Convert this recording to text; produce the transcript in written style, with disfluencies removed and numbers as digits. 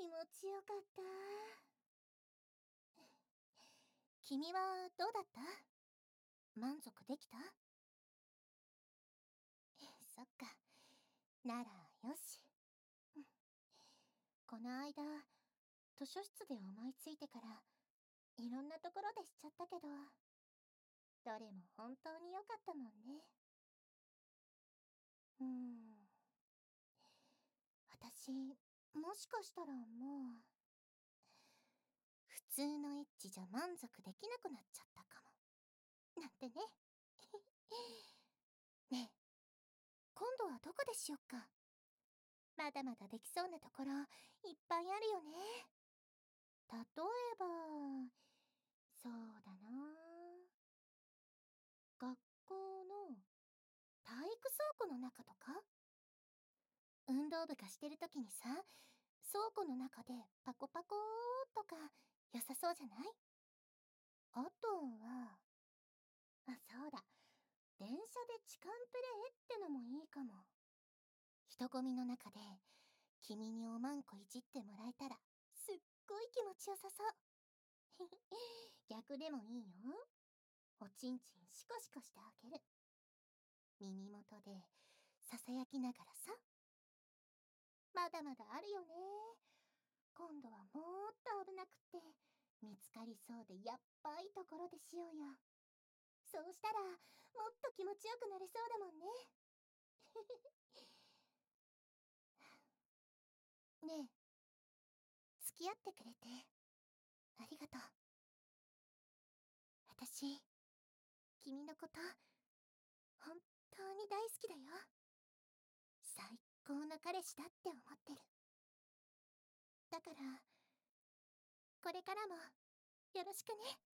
気持ちよかった。君はどうだった？満足できた？そっか。ならよし。うん。この間、図書室で思いついてから、いろんなところでしちゃったけど、どれも本当に良かったもんね。うーん。私、もしかしたらもう、普通のエッチじゃ満足できなくなっちゃったかも。なんてね。ねえ、今度はどこでしよっか。まだまだできそうなところいっぱいあるよね。例えば、そうだな。学校の体育倉庫の中とか、運動部がしてる時にさ、倉庫の中でパコパコーとか良さそうじゃない？あとは、そうだ。電車で痴漢プレイってのもいいかも。人混みの中で君におまんこいじってもらえたらすっごい気持ちよさそう。逆でもいいよ。おちんちんシコシコしてあげる。耳元でささやきながらさ。まだまだあるよね。今度はもっと危なくって見つかりそうでやっばいところでしようよ。そうしたらもっと気持ちよくなれそうだもんね。ねえ、付き合ってくれてありがとう。私、君のこと本当に大好きだよ。最高の彼氏だって思ってる。だから、これからもよろしくね。